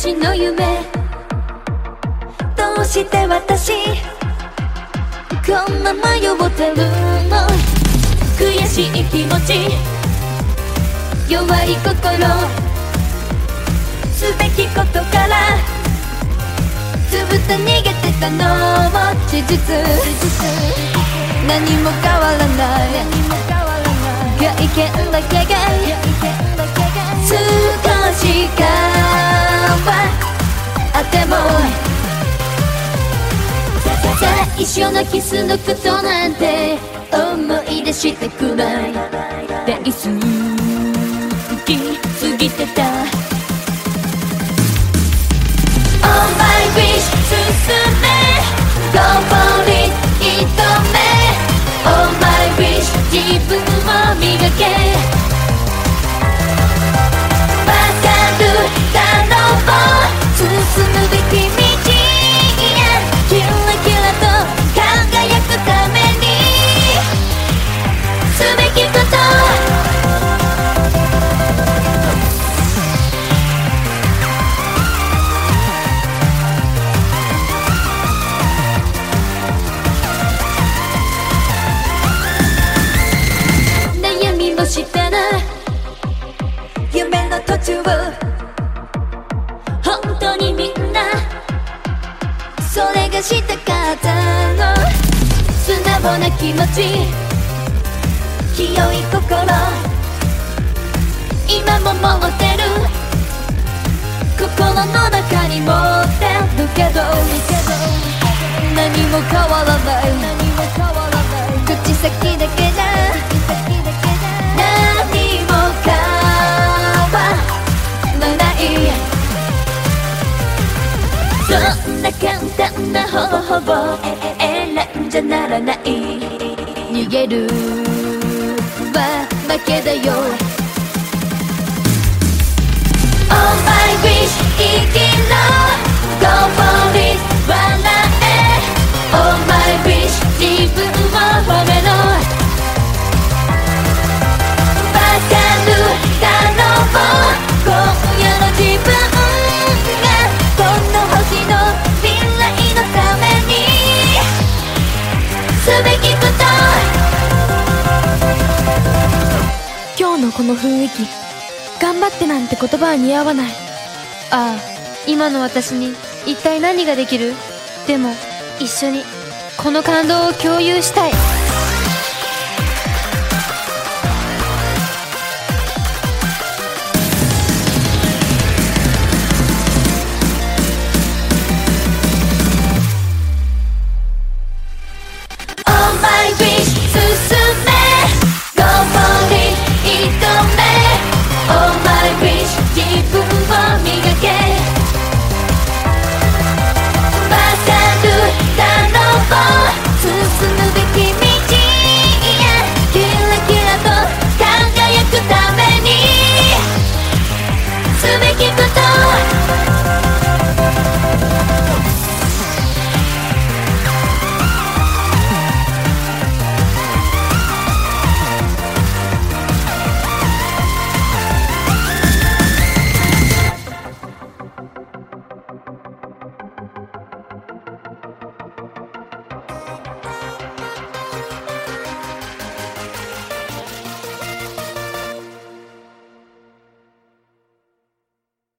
昔の夢、どうして私こんな迷ってるの。悔しい気持ち、弱い心、すべきことからずっと逃げてたのも事実。何も変わらない外見だけが少し変わっても、最初のキスのことなんて思い出したくらい大好きすぎてた。 Oh my wish 進め Go for it 一目 Oh my wish 自分を磨け。わかるだろう進むべき道へキラキラと輝くためにすべきこと。悩みもしたら夢の途中、本当にみんなそれがしたかったの。素直な気持ち、清い心、今も持ってる。心の中に持ってるけど何も変わらない口先だけだ。何も変わらない、そんな簡単な方法選んじゃならない。逃げるは負けだよ。 Oh my wish 生きろ Go for it 笑え Oh my wish 自分を褒めろ。わかるだろう今夜の自分がこの星の未来のためにすべきこと。 今日のこの雰囲気、頑張ってなんて言葉は似合わない。ああ、今の私に一体何ができる？でも一緒にこの感動を共有したい。